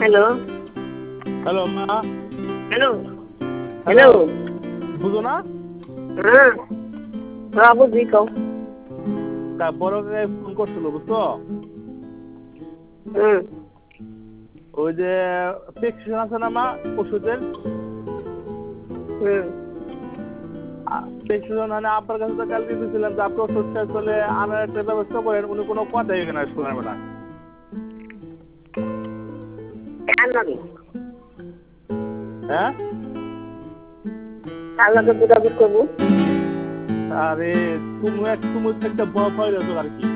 Hello hello মা। Hello hello, hello বুঝো না? হ্যাঁ হ্যাঁ বুঝি কও তা বড় কাকাই ফোন করছিল বুঝছো? হুম ওই যে প্রেসক্রিপশন আছে না মা ওষুধের, হুম প্রেসক্রিপশন মানে আপনার কাছে তো কালকে দিয়েছিলাম যে আপনি ওষুধ শেষ হলে আনার একটা ব্যবস্থা করেন, উনি কোনো কথাই এখানে শোনেন না। কার লাগে হ্যাঁ, কার লাগে যোগাযোগ করবো আরে তুমি একটা ভয় রয়েছো আর কি।